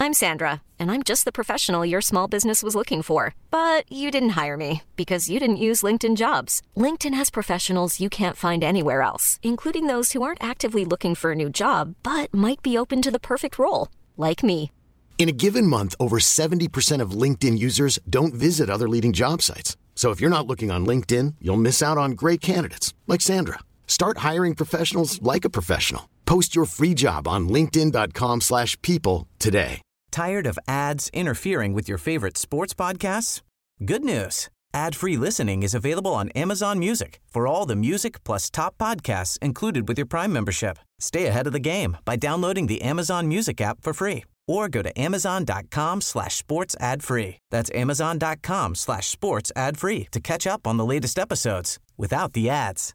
I'm Sandra, and I'm just the professional your small business was looking for. But you didn't hire me because you didn't use LinkedIn Jobs. LinkedIn has professionals you can't find anywhere else, including those who aren't actively looking for a new job, but might be open to the perfect role, like me. In a given month, over 70% of LinkedIn users don't visit other leading job sites. So if you're not looking on LinkedIn, you'll miss out on great candidates like Sandra. Start hiring professionals like a professional. Post your free job on linkedin.com/people today. Tired of ads interfering with your favorite sports podcasts? Good news. Ad-free listening is available on Amazon Music for all the music plus top podcasts included with your Prime membership. Stay ahead of the game by downloading the Amazon Music app for free or go to amazon.com/sports ad-free. That's amazon.com/sports ad-free to catch up on the latest episodes without the ads.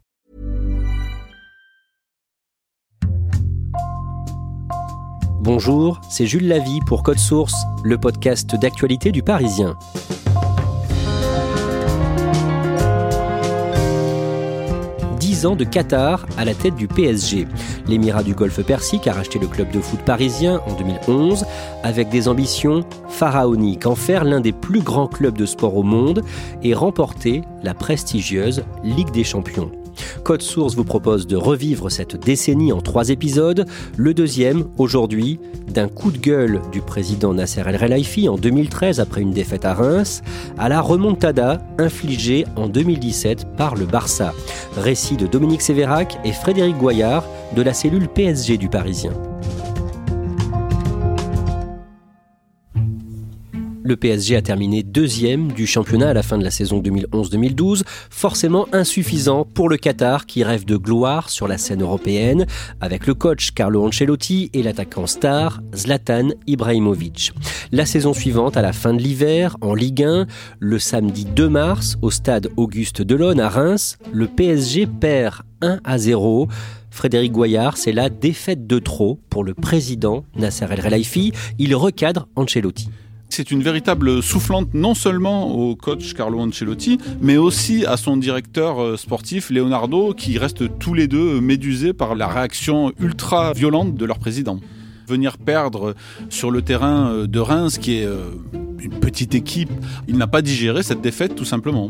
Bonjour, c'est Jules Lavie pour Code Source, le podcast d'actualité du Parisien. Ans de Qatar à la tête du PSG. L'émirat du Golfe Persique a racheté le club de foot parisien en 2011 avec des ambitions pharaoniques, en faire l'un des plus grands clubs de sport au monde et remporter la prestigieuse Ligue des Champions. Code Source vous propose de revivre cette décennie en 3 épisodes. Le deuxième, aujourd'hui, d'un coup de gueule du président Nasser El-Khelaifi en 2013 après une défaite à Reims, à la remontada infligée en 2017 par le Barça. Récit de Dominique Sévérac et Frédéric Goyard de la cellule PSG du Parisien. Le PSG a terminé 2e du championnat à la fin de la saison 2011-2012, forcément insuffisant pour le Qatar qui rêve de gloire sur la scène européenne avec le coach Carlo Ancelotti et l'attaquant star Zlatan Ibrahimovic. La saison suivante, à la fin de l'hiver, en Ligue 1, le samedi 2 mars, au stade Auguste Delaune à Reims, le PSG perd 1-0. Frédéric Goyard, c'est la défaite de trop pour le président Nasser El-Khelaifi. Il recadre Ancelotti. C'est une véritable soufflante non seulement au coach Carlo Ancelotti, mais aussi à son directeur sportif Leonardo, qui restent tous les deux médusés par la réaction ultra violente de leur président. Venir perdre sur le terrain de Reims, qui est une petite équipe, il n'a pas digéré cette défaite tout simplement.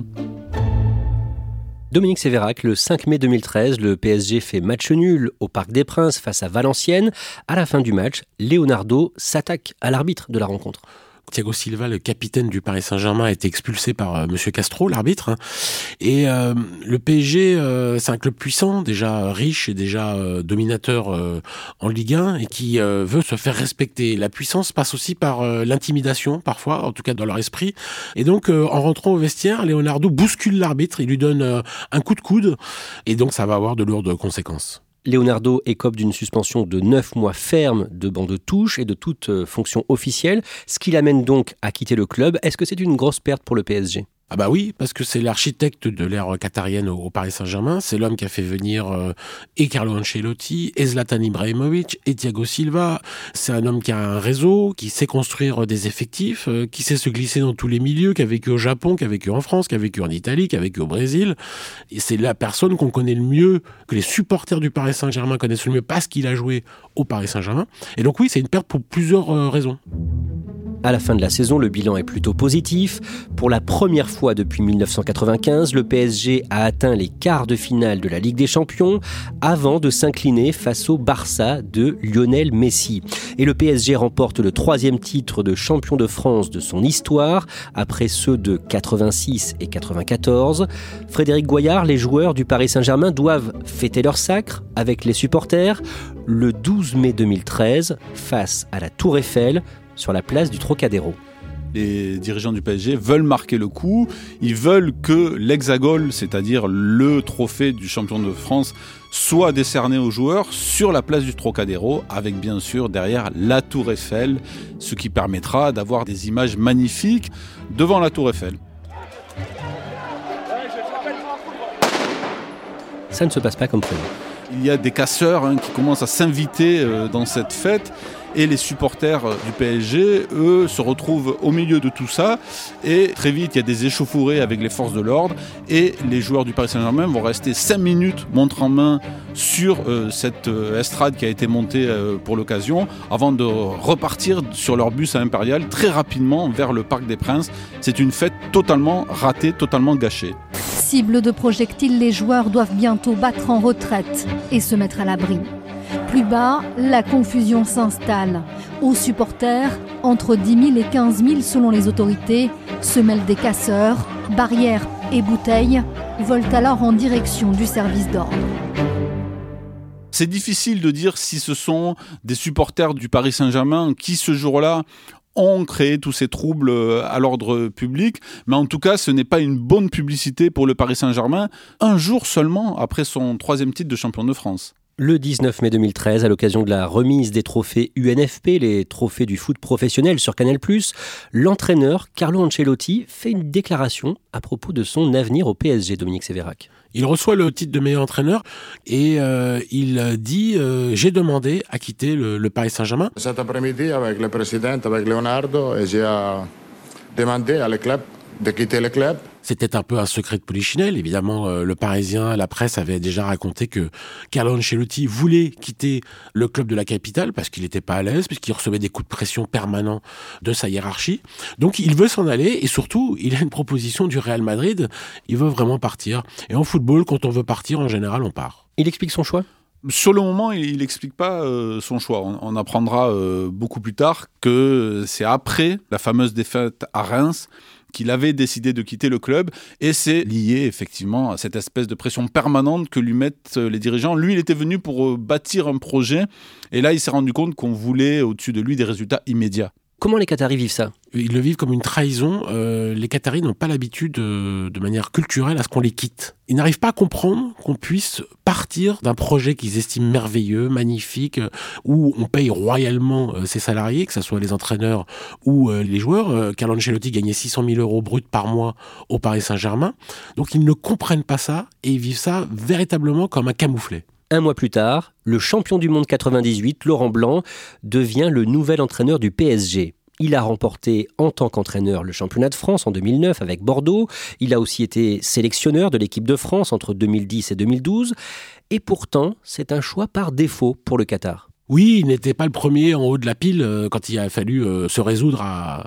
Dominique Sévérac, le 5 mai 2013, le PSG fait match nul au Parc des Princes face à Valenciennes. À la fin du match, Leonardo s'attaque à l'arbitre de la rencontre. Thiago Silva, le capitaine du Paris Saint-Germain, a été expulsé par Monsieur Castro, l'arbitre. Et le PSG, c'est un club puissant, déjà riche et déjà dominateur en Ligue 1 et qui veut se faire respecter. La puissance passe aussi par l'intimidation, parfois, en tout cas dans leur esprit. Et donc, en rentrant au vestiaire, Leonardo bouscule l'arbitre, il lui donne un coup de coude. Et donc, ça va avoir de lourdes conséquences. Leonardo écope d'une suspension de 9 mois ferme de banc de touche et de toute fonction officielle, ce qui l'amène donc à quitter le club. Est-ce que c'est une grosse perte pour le PSG ? Ah bah oui, parce que c'est l'architecte de l'ère qatarienne au Paris Saint-Germain. C'est l'homme qui a fait venir et Carlo Ancelotti, et Zlatan Ibrahimovic, et Thiago Silva. C'est un homme qui a un réseau, qui sait construire des effectifs, qui sait se glisser dans tous les milieux, qui a vécu au Japon, qui a vécu en France, qui a vécu en Italie, qui a vécu au Brésil. Et c'est la personne qu'on connaît le mieux, que les supporters du Paris Saint-Germain connaissent le mieux parce qu'il a joué au Paris Saint-Germain. Et donc oui, c'est une perte pour plusieurs raisons. À la fin de la saison, le bilan est plutôt positif. Pour la première fois depuis 1995, le PSG a atteint les quarts de finale de la Ligue des Champions avant de s'incliner face au Barça de Lionel Messi. Et le PSG remporte le 3e titre de champion de France de son histoire, après ceux de 86 et 94. Frédéric Goyard, les joueurs du Paris Saint-Germain doivent fêter leur sacre avec les supporters le 12 mai 2013 face à la Tour Eiffel, sur la place du Trocadéro. Les dirigeants du PSG veulent marquer le coup, ils veulent que l'hexagone, c'est-à-dire le trophée du champion de France, soit décerné aux joueurs sur la place du Trocadéro, avec bien sûr derrière la Tour Eiffel, ce qui permettra d'avoir des images magnifiques devant la Tour Eiffel. Ça ne se passe pas comme prévu. Il y a des casseurs qui commencent à s'inviter dans cette fête. Et les supporters du PSG, eux, se retrouvent au milieu de tout ça. Et très vite, il y a des échauffourées avec les forces de l'ordre. Et les joueurs du Paris Saint-Germain vont rester 5 minutes montre en main sur cette estrade qui a été montée pour l'occasion, avant de repartir sur leur bus à Impérial très rapidement vers le Parc des Princes. C'est une fête totalement ratée, totalement gâchée. Cible de projectiles, les joueurs doivent bientôt battre en retraite et se mettre à l'abri. Plus bas, la confusion s'installe. Aux supporters, entre 10 000 et 15 000 selon les autorités, se mêlent des casseurs, barrières et bouteilles, volent alors en direction du service d'ordre. C'est difficile de dire si ce sont des supporters du Paris Saint-Germain qui, ce jour-là, ont créé tous ces troubles à l'ordre public, mais en tout cas, ce n'est pas une bonne publicité pour le Paris Saint-Germain, un jour seulement après son 3e titre de champion de France. Le 19 mai 2013, à l'occasion de la remise des trophées UNFP, les trophées du foot professionnel sur Canal+, l'entraîneur Carlo Ancelotti fait une déclaration à propos de son avenir au PSG, Dominique Sévérac. Il reçoit le titre de meilleur entraîneur et il dit j'ai demandé à quitter le Paris Saint-Germain. Cet après-midi, avec le président, avec Leonardo, j'ai demandé à le club de quitter le club. C'était un peu un secret de polichinelle. Évidemment, le Parisien, la presse avait déjà raconté que Carlo Ancelotti voulait quitter le club de la capitale parce qu'il n'était pas à l'aise, puisqu'il recevait des coups de pression permanents de sa hiérarchie. Donc, il veut s'en aller et surtout, il a une proposition du Real Madrid. Il veut vraiment partir. Et en football, quand on veut partir, en général, on part. Il explique son choix ? Sur le moment, il n'explique pas son choix. On apprendra beaucoup plus tard que c'est après la fameuse défaite à Reims qu'il avait décidé de quitter le club, et c'est lié effectivement à cette espèce de pression permanente que lui mettent les dirigeants. Lui, il était venu pour bâtir un projet, et là, il s'est rendu compte qu'on voulait au-dessus de lui des résultats immédiats. Comment les Qataris vivent ça ? Ils le vivent comme une trahison. Les Qataris n'ont pas l'habitude, de manière culturelle, à ce qu'on les quitte. Ils n'arrivent pas à comprendre qu'on puisse partir d'un projet qu'ils estiment merveilleux, magnifique, où on paye royalement ses salariés, que ce soit les entraîneurs ou les joueurs. Carlo Ancelotti gagnait 600 000 € bruts par mois au Paris Saint-Germain. Donc ils ne comprennent pas ça et ils vivent ça véritablement comme un camouflet. Un mois plus tard, le champion du monde 98, Laurent Blanc, devient le nouvel entraîneur du PSG. Il a remporté en tant qu'entraîneur le championnat de France en 2009 avec Bordeaux. Il a aussi été sélectionneur de l'équipe de France entre 2010 et 2012. Et pourtant, c'est un choix par défaut pour le Qatar. Oui, il n'était pas le premier en haut de la pile quand il a fallu se résoudre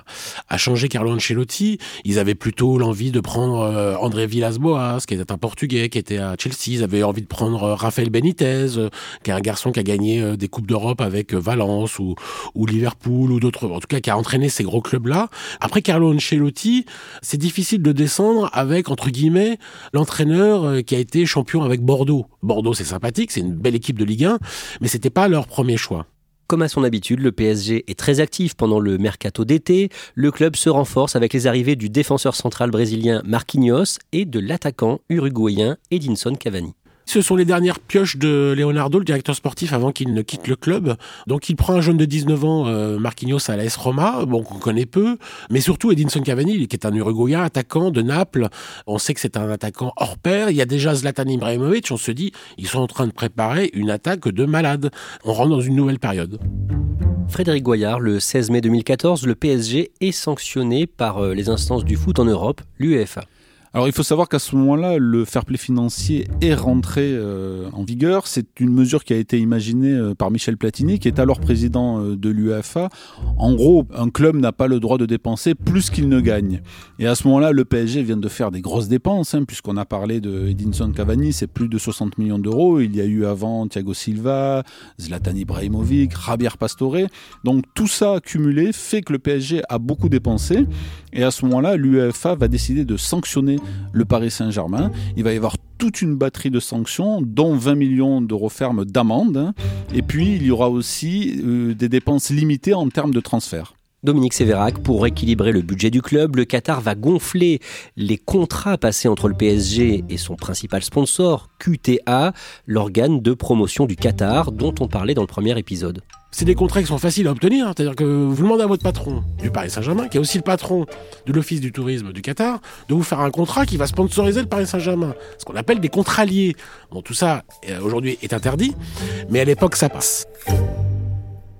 à changer Carlo Ancelotti. Ils avaient plutôt l'envie de prendre André Villas-Boas, qui était un Portugais, qui était à Chelsea. Ils avaient envie de prendre Rafael Benitez, qui est un garçon qui a gagné des Coupes d'Europe avec Valence ou Liverpool ou d'autres. En tout cas, qui a entraîné ces gros clubs-là. Après Carlo Ancelotti, c'est difficile de descendre avec, entre guillemets, l'entraîneur qui a été champion avec Bordeaux. Bordeaux, c'est sympathique, c'est une belle équipe de Ligue 1, mais c'était pas leur premier choix. Comme à son habitude, le PSG est très actif pendant le mercato d'été. Le club se renforce avec les arrivées du défenseur central brésilien Marquinhos et de l'attaquant uruguayen Edinson Cavani. Ce sont les dernières pioches de Leonardo, le directeur sportif, avant qu'il ne quitte le club. Donc il prend un jeune de 19 ans, Marquinhos à l'AS Roma, bon, qu'on connaît peu, mais surtout Edinson Cavani, qui est un Uruguayen, attaquant de Naples. On sait que c'est un attaquant hors pair. Il y a déjà Zlatan Ibrahimovic, on se dit, ils sont en train de préparer une attaque de malade. On rentre dans une nouvelle période. Frédéric Goyard, le 16 mai 2014, le PSG est sanctionné par les instances du foot en Europe, l'UEFA. Alors il faut savoir qu'à ce moment-là, le fair play financier est rentré en vigueur. C'est une mesure qui a été imaginée par Michel Platini, qui est alors président de l'UEFA. En gros, un club n'a pas le droit de dépenser plus qu'il ne gagne. Et à ce moment-là, le PSG vient de faire des grosses dépenses, puisqu'on a parlé de Edinson Cavani, c'est plus de 60 millions d'euros. Il y a eu avant Thiago Silva, Zlatan Ibrahimovic, Javier Pastore. Donc tout ça cumulé fait que le PSG a beaucoup dépensé. Et à ce moment-là, l'UEFA va décider de sanctionner le Paris Saint-Germain. Il va y avoir toute une batterie de sanctions, dont 20 millions d'euros fermes d'amende. Et puis, il y aura aussi des dépenses limitées en termes de transfert. Dominique Sévérac, pour équilibrer le budget du club, le Qatar va gonfler les contrats passés entre le PSG et son principal sponsor, QTA, l'organe de promotion du Qatar, dont on parlait dans le premier épisode. C'est des contrats qui sont faciles à obtenir, c'est-à-dire que vous demandez à votre patron du Paris Saint-Germain, qui est aussi le patron de l'Office du tourisme du Qatar, de vous faire un contrat qui va sponsoriser le Paris Saint-Germain. Ce qu'on appelle des contrats liés. Bon, tout ça, aujourd'hui, est interdit, mais à l'époque, ça passe.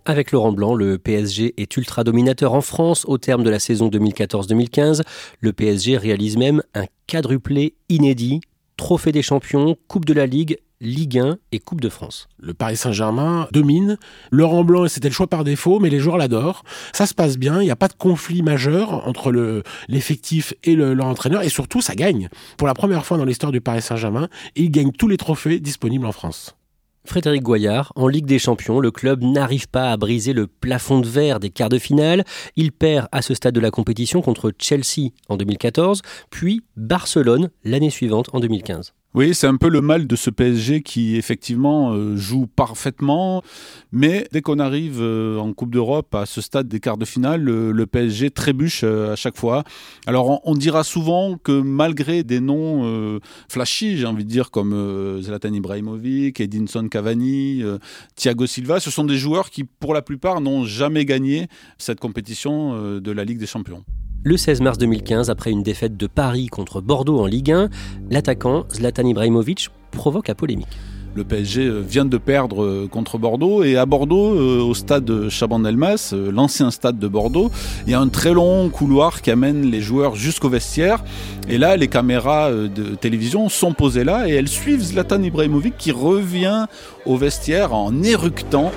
Avec Laurent Blanc, le PSG est ultra dominateur en France au terme de la saison 2014-2015. Le PSG réalise même un quadruplé inédit, Trophée des champions, Coupe de la Ligue, Ligue 1 et Coupe de France. Le Paris Saint-Germain domine. Laurent Blanc, c'était le choix par défaut, mais les joueurs l'adorent. Ça se passe bien, il n'y a pas de conflit majeur entre l'effectif et leur entraîneur, et surtout, ça gagne. Pour la première fois dans l'histoire du Paris Saint-Germain, il gagne tous les trophées disponibles en France. Frédéric Goyard, en Ligue des Champions, le club n'arrive pas à briser le plafond de verre des quarts de finale. Il perd à ce stade de la compétition contre Chelsea en 2014, puis Barcelone l'année suivante en 2015. Oui, c'est un peu le mal de ce PSG qui effectivement joue parfaitement, mais dès qu'on arrive en Coupe d'Europe à ce stade des quarts de finale, le PSG trébuche à chaque fois. Alors on dira souvent que malgré des noms flashy, j'ai envie de dire, comme Zlatan Ibrahimovic, Edinson Cavani, Thiago Silva, ce sont des joueurs qui pour la plupart n'ont jamais gagné cette compétition de la Ligue des Champions. Le 16 mars 2015, après une défaite de Paris contre Bordeaux en Ligue 1, l'attaquant Zlatan Ibrahimovic provoque la polémique. Le PSG vient de perdre contre Bordeaux et à Bordeaux, au stade Chaban-Delmas, l'ancien stade de Bordeaux, il y a un très long couloir qui amène les joueurs jusqu'au vestiaire. Et là, les caméras de télévision sont posées là et elles suivent Zlatan Ibrahimovic qui revient au vestiaire en éructant.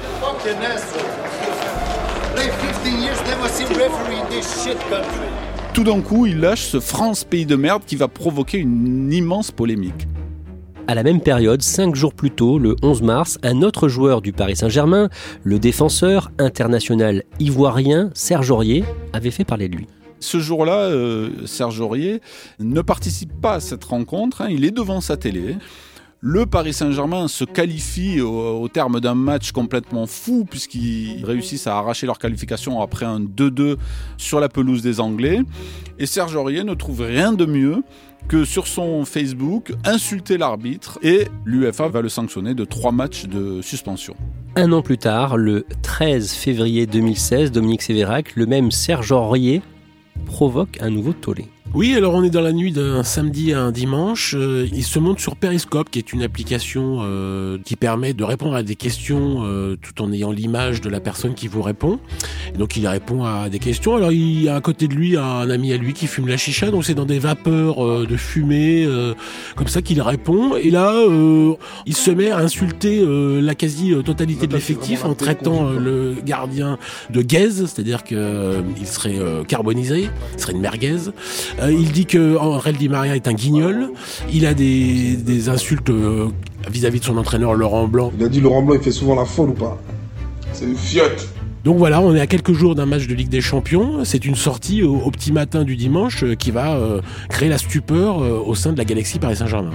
Tout d'un coup, il lâche ce France pays de merde qui va provoquer une immense polémique. À la même période, 5 jours plus tôt, le 11 mars, un autre joueur du Paris Saint-Germain, le défenseur international ivoirien Serge Aurier, avait fait parler de lui. Ce jour-là, Serge Aurier ne participe pas à cette rencontre, il est devant sa télé. Le Paris Saint-Germain se qualifie au terme d'un match complètement fou puisqu'ils réussissent à arracher leur qualification après un 2-2 sur la pelouse des Anglais. Et Serge Aurier ne trouve rien de mieux que sur son Facebook insulter l'arbitre et l'UEFA va le sanctionner de 3 matchs de suspension. Un an plus tard, le 13 février 2016, Dominique Sévérac, le même Serge Aurier, provoque un nouveau tollé. Oui, alors on est dans la nuit d'un samedi à un dimanche. Il se monte sur Periscope, qui est une application qui permet de répondre à des questions tout en ayant l'image de la personne qui vous répond. Et donc il répond à des questions. Alors il y a à côté de lui un ami à lui qui fume la chicha, donc c'est dans des vapeurs de fumée comme ça qu'il répond. Et là, il se met à insulter la quasi-totalité de l'effectif en traitant le gardien de gaze, c'est-à-dire qu'il serait carbonisé, il serait une merguez. Il dit que Angel Di Maria est un guignol. Il a des insultes vis-à-vis de son entraîneur Laurent Blanc. Il a dit Laurent Blanc, il fait souvent la folle ou pas? C'est une fiotte. Donc voilà, on est à quelques jours d'un match de Ligue des Champions. C'est une sortie au petit matin du dimanche qui va créer la stupeur au sein de la galaxie Paris Saint-Germain.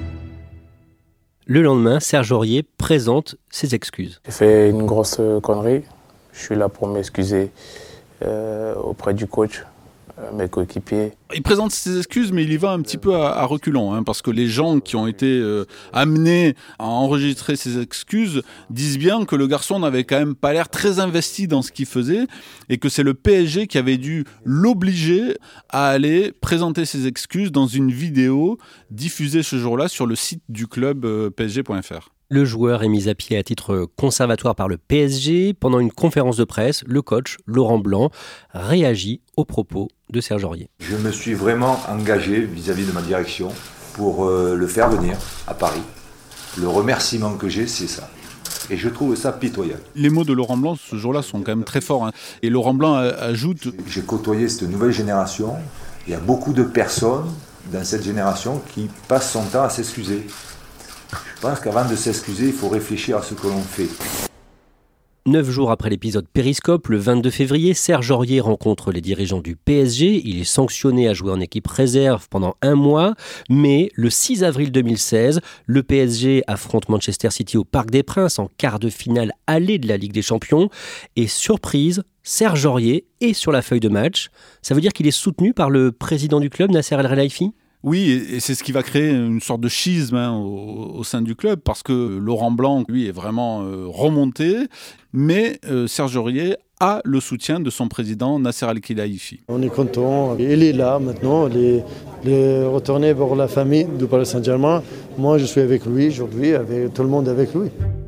Le lendemain, Serge Aurier présente ses excuses. J'ai fait une grosse connerie. Je suis là pour m'excuser auprès du coach. Mes coéquipiers. Il présente ses excuses, mais il y va un petit peu à reculons, parce que les gens qui ont été amenés à enregistrer ses excuses disent bien que le garçon n'avait quand même pas l'air très investi dans ce qu'il faisait et que c'est le PSG qui avait dû l'obliger à aller présenter ses excuses dans une vidéo diffusée ce jour-là sur le site du club psg.fr. Le joueur est mis à pied à titre conservatoire par le PSG. Pendant une conférence de presse, le coach, Laurent Blanc, réagit aux propos de Serge Aurier. Je me suis vraiment engagé vis-à-vis de ma direction pour le faire venir à Paris. Le remerciement que j'ai, c'est ça. Et je trouve ça pitoyable. Les mots de Laurent Blanc ce jour-là sont quand même très forts. Et Laurent Blanc ajoute... J'ai côtoyé cette nouvelle génération. Il y a beaucoup de personnes dans cette génération qui passent son temps à s'excuser. Je pense qu'avant de s'excuser, il faut réfléchir à ce que l'on fait. 9 jours après l'épisode Périscope, le 22 février, Serge Aurier rencontre les dirigeants du PSG. Il est sanctionné à jouer en équipe réserve pendant 1 mois. Mais le 6 avril 2016, le PSG affronte Manchester City au Parc des Princes en quart de finale aller de la Ligue des Champions. Et surprise, Serge Aurier est sur la feuille de match. Ça veut dire qu'il est soutenu par le président du club, Nasser El Khelaifi ? Oui, et c'est ce qui va créer une sorte de schisme au sein du club, parce que Laurent Blanc, lui, est vraiment remonté, mais Serge Aurier a le soutien de son président Nasser El Khelaifi. On est content, il est là maintenant, il est retourné vers la famille du Paris Saint-Germain. Moi, je suis avec lui aujourd'hui, avec tout le monde avec lui.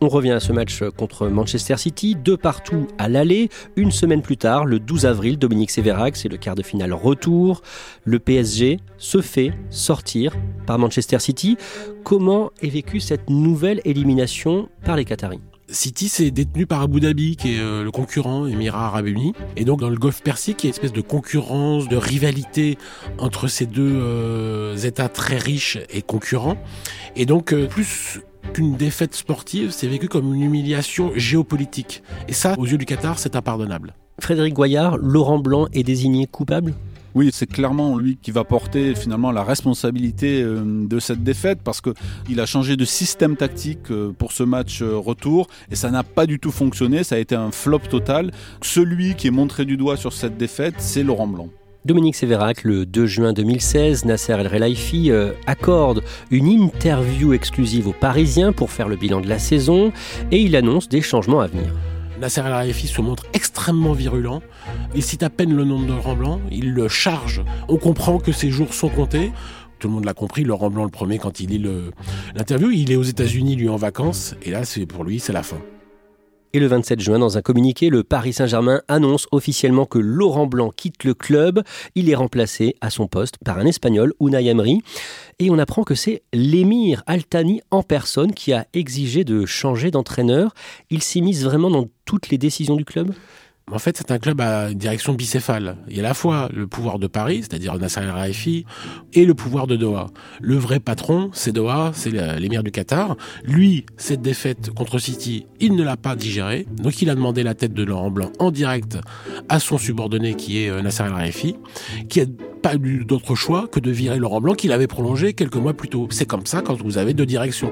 On revient à ce match contre Manchester City, 2-2 à l'aller. Une semaine plus tard, le 12 avril, Dominique Sévérac, c'est le quart de finale retour. Le PSG se fait sortir par Manchester City. Comment est vécue cette nouvelle élimination par les Qataris ? City, c'est détenu par Abu Dhabi, qui est le concurrent, Émirats Arabes Unis. Et donc, dans le Golfe Persique, il y a une espèce de concurrence, de rivalité entre ces deux États très riches et concurrents. Et donc, plus qu'une défaite sportive, c'est vécu comme une humiliation géopolitique. Et ça, aux yeux du Qatar, c'est impardonnable. Frédéric Goyard, Laurent Blanc est désigné coupable ? Oui, c'est clairement lui qui va porter finalement la responsabilité de cette défaite parce qu'il a changé de système tactique pour ce match retour et ça n'a pas du tout fonctionné, ça a été un flop total. Celui qui est montré du doigt sur cette défaite, c'est Laurent Blanc. Dominique Sévérac, le 2 juin 2016, Nasser El Khelaifi accorde une interview exclusive aux Parisiens pour faire le bilan de la saison et il annonce des changements à venir. Nasser El Khelaifi se montre extrêmement virulent. Il cite à peine le nom de Laurent Blanc, il le charge. On comprend que ses jours sont comptés. Tout le monde l'a compris, Laurent Blanc le premier quand il lit l'interview. Il est aux États-Unis, lui, en vacances. Et là, pour lui, c'est la fin. Et le 27 juin, dans un communiqué, le Paris Saint-Germain annonce officiellement que Laurent Blanc quitte le club. Il est remplacé à son poste par un Espagnol, Unai Emery. Et on apprend que c'est l'émir Al-Thani en personne qui a exigé de changer d'entraîneur. Il s'immisce vraiment dans toutes les décisions du club ? En fait, c'est un club à direction bicéphale. Il y a à la fois le pouvoir de Paris, c'est-à-dire Nasser El Khelaifi, et le pouvoir de Doha. Le vrai patron, c'est Doha, c'est l'émir du Qatar. Lui, cette défaite contre City, il ne l'a pas digérée. Donc, il a demandé la tête de Laurent Blanc en direct à son subordonné, qui est Nasser El Khelaifi, qui n'a pas eu d'autre choix que de virer Laurent Blanc, qu'il avait prolongé quelques mois plus tôt. C'est comme ça quand vous avez deux directions.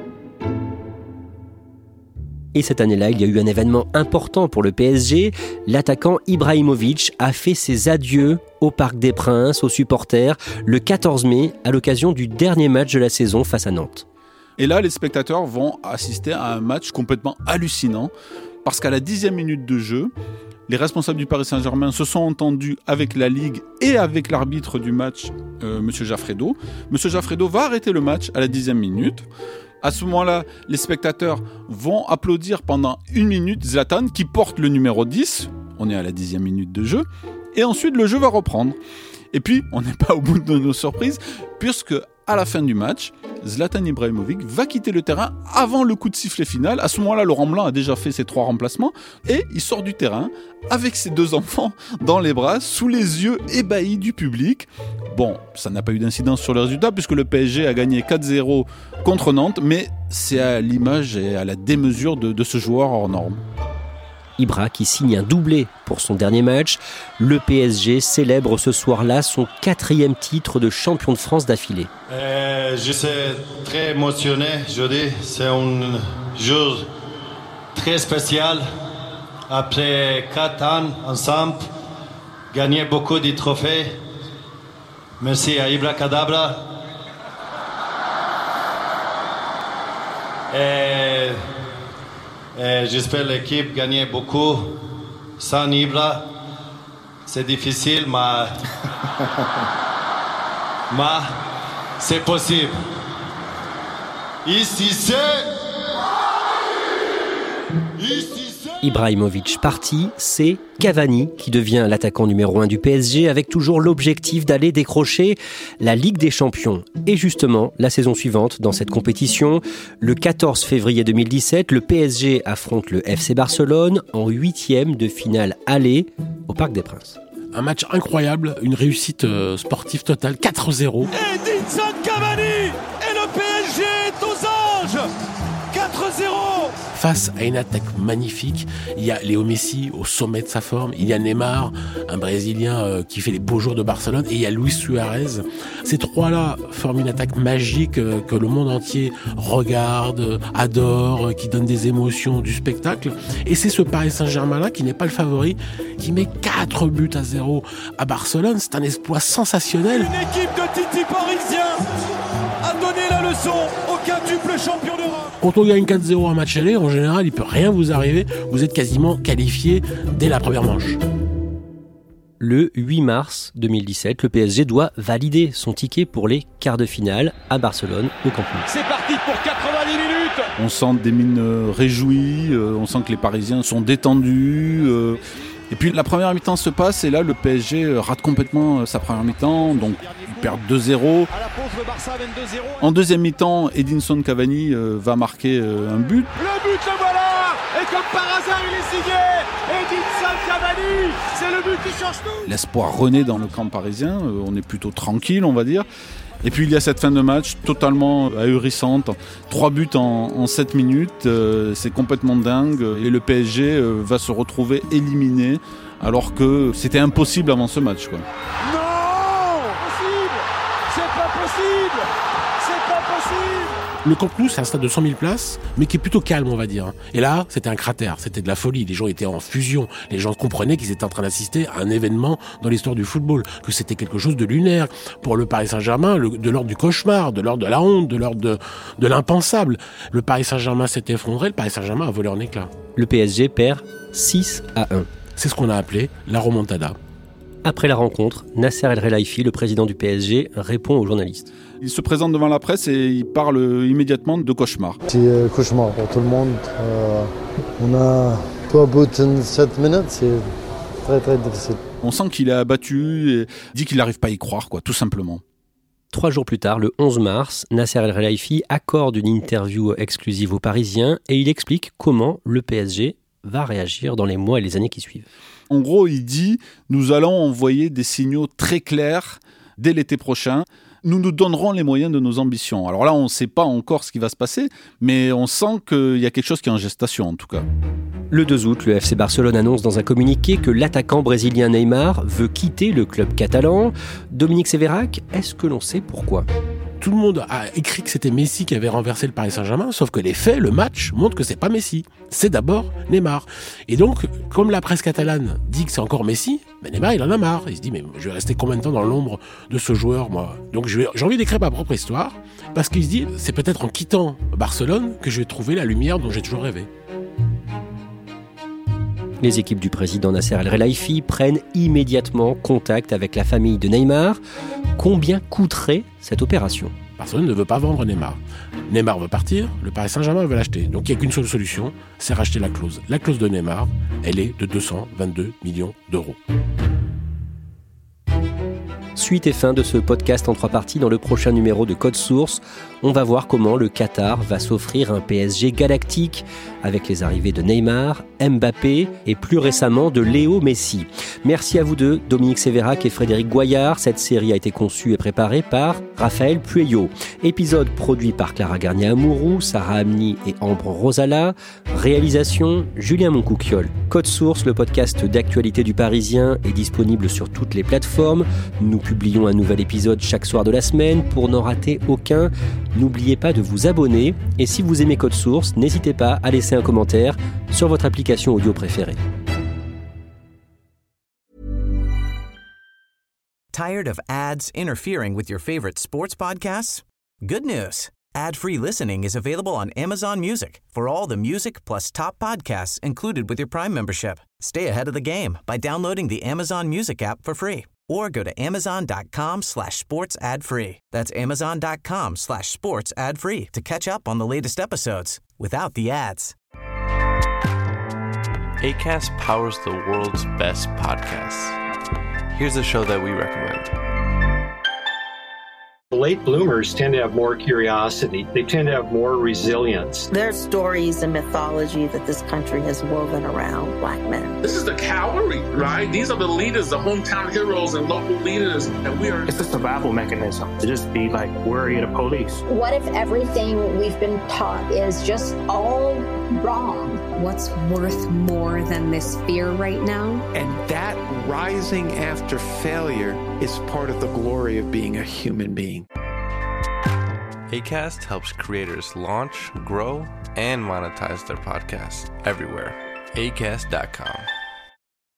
Et cette année-là, il y a eu un événement important pour le PSG. L'attaquant Ibrahimovic a fait ses adieux au Parc des Princes, aux supporters, le 14 mai, à l'occasion du dernier match de la saison face à Nantes. Et là, les spectateurs vont assister à un match complètement hallucinant, parce qu'à la 10e minute de jeu, les responsables du Paris Saint-Germain se sont entendus avec la Ligue et avec l'arbitre du match, M. Jaffredo. M. Jaffredo va arrêter le match à la 10e minute. À ce moment-là, les spectateurs vont applaudir pendant 1 minute Zlatan qui porte le numéro 10. On est à la 10e minute de jeu. Et ensuite, le jeu va reprendre. Et puis, on n'est pas au bout de nos surprises, puisque à la fin du match, Zlatan Ibrahimovic va quitter le terrain avant le coup de sifflet final. À ce moment-là, Laurent Blanc a déjà fait ses 3 remplacements et il sort du terrain avec ses 2 enfants dans les bras, sous les yeux ébahis du public. Bon, ça n'a pas eu d'incidence sur le résultat puisque le PSG a gagné 4-0 contre Nantes, mais c'est à l'image et à la démesure de ce joueur hors norme. Ibra qui signe un doublé pour son dernier match. Le PSG célèbre ce soir-là son 4e titre de champion de France d'affilée. Je suis très émotionné, je dis. C'est un jour très spécial. Après 4 ans ensemble, gagner beaucoup de trophées. Merci à Ibra Kadabra. J'espère l'équipe gagner beaucoup. Sans Ibra, c'est difficile, mais c'est possible. Ici Ibrahimovic parti, c'est Cavani qui devient l'attaquant numéro 1 du PSG avec toujours l'objectif d'aller décrocher la Ligue des Champions. Et justement, la saison suivante dans cette compétition, le 14 février 2017, le PSG affronte le FC Barcelone en 8e de finale aller au Parc des Princes. Un match incroyable, une réussite sportive totale, 4-0. Edinson Cavani et le PSG est aux anges, 4-0. Face à une attaque magnifique, il y a Léo Messi au sommet de sa forme, il y a Neymar, un Brésilien qui fait les beaux jours de Barcelone, et il y a Luis Suarez. Ces 3-là forment une attaque magique que le monde entier regarde, adore, qui donne des émotions du spectacle. Et c'est ce Paris Saint-Germain-là, qui n'est pas le favori, qui met 4-0 à Barcelone. C'est un exploit sensationnel. Une équipe de Titi parisien a donné la leçon au quintuple champion d'Europe. Quand on gagne 4-0 en match aller, en général, il peut rien vous arriver. Vous êtes quasiment qualifié dès la première manche. Le 8 mars 2017, le PSG doit valider son ticket pour les quarts de finale à Barcelone, au Camp Nou. C'est parti pour 90 minutes. On sent des mines réjouies, on sent que les Parisiens sont détendus. Et puis la première mi-temps se passe et là le PSG rate complètement sa première mi-temps, donc ils perdent 2-0. En deuxième mi-temps, Edinson Cavani va marquer un but. Le but, le voilà. Et comme par hasard, il est signé. Edinson Cavani, c'est le but qui change tout. L'espoir renaît dans le camp parisien, on est plutôt tranquille, on va dire. Et puis il y a cette fin de match totalement ahurissante. 3 buts en 7 minutes, c'est complètement dingue. Et le PSG va se retrouver éliminé alors que c'était impossible avant ce match, quoi. Non, possible. C'est pas possible. C'est pas possible. Le Camp Nou, c'est un stade de 100 000 places, mais qui est plutôt calme, on va dire. Et là, c'était un cratère, c'était de la folie. Les gens étaient en fusion. Les gens comprenaient qu'ils étaient en train d'assister à un événement dans l'histoire du football, que c'était quelque chose de lunaire. Pour le Paris Saint-Germain, de l'ordre du cauchemar, de l'ordre de la honte, de l'ordre de l'impensable. Le Paris Saint-Germain s'est effondré, le Paris Saint-Germain a volé en éclats. Le PSG perd 6-1. C'est ce qu'on a appelé la remontada. Après la rencontre, Nasser El Khelaifi, le président du PSG, répond aux journalistes. Il se présente devant la presse et il parle immédiatement de cauchemar. C'est cauchemar pour tout le monde. On a 3 buts en 7 minutes, c'est très très difficile. On sent qu'il est abattu et dit qu'il n'arrive pas à y croire, quoi, tout simplement. 3 jours plus tard, le 11 mars, Nasser El Khelaifi accorde une interview exclusive aux Parisiens et il explique comment le PSG va réagir dans les mois et les années qui suivent. En gros, il dit « Nous allons envoyer des signaux très clairs dès l'été prochain. Nous nous donnerons les moyens de nos ambitions. » Alors là, on ne sait pas encore ce qui va se passer, mais on sent qu'il y a quelque chose qui est en gestation, en tout cas. Le 2 août, le FC Barcelone annonce dans un communiqué que l'attaquant brésilien Neymar veut quitter le club catalan. Dominique Sévérac, est-ce que l'on sait pourquoi ? Tout le monde a écrit que c'était Messi qui avait renversé le Paris Saint-Germain, sauf que les faits, le match, montrent que c'est pas Messi. C'est d'abord Neymar. Et donc, comme la presse catalane dit que c'est encore Messi, ben Neymar, il en a marre. Il se dit, mais je vais rester combien de temps dans l'ombre de ce joueur, moi ? Donc j'ai envie d'écrire ma propre histoire, parce qu'il se dit, c'est peut-être en quittant Barcelone que je vais trouver la lumière dont j'ai toujours rêvé. Les équipes du président Nasser El Khelaifi prennent immédiatement contact avec la famille de Neymar. Combien coûterait cette opération ? Barcelone ne veut pas vendre Neymar. Neymar veut partir, le Paris Saint-Germain veut l'acheter. Donc il n'y a qu'une seule solution, c'est racheter la clause. La clause de Neymar, elle est de 222 millions d'euros. Suite et fin de ce podcast en 3 parties dans le prochain numéro de Code Source. On va voir comment le Qatar va s'offrir un PSG galactique avec les arrivées de Neymar, Mbappé et plus récemment de Léo Messi. Merci à vous deux, Dominique Sévérac et Frédéric Goyard. Cette série a été conçue et préparée par Raphaël Pueyo. Épisode produit par Clara Garnier-Amouroux, Sarah Amni et Ambre Rosala. Réalisation, Julien Moncouquiol. Code Source, le podcast d'actualité du Parisien, est disponible sur toutes les plateformes. Nous publions un nouvel épisode chaque soir de la semaine. Pour n'en rater aucun, n'oubliez pas de vous abonner. Et si vous aimez Code Source, n'hésitez pas à laisser un commentaire sur votre application audio préférée. Tired of ads interfering with your favorite sports podcasts? Good news. Ad-free listening is available on Amazon Music for all the music plus top podcasts included with your Prime membership. Stay ahead of the game by downloading the Amazon Music app for free or go to amazon.com/sports ad free. That's amazon.com/sports ad free to catch up on the latest episodes without the ads. Acast powers the world's best podcasts. Here's a show that we recommend. Late bloomers tend to have more curiosity. They tend to have more resilience. There's stories and mythology that this country has woven around Black men. This is the cavalry, right? These are the leaders, the hometown heroes and local leaders. And we are... It's a survival mechanism to just be like worried of police. What if everything we've been taught is just all wrong? What's worth more than this fear right now? And that rising after failure is part of the glory of being a human being. Acast helps creators launch, grow, and monetize their podcasts everywhere. Acast.com.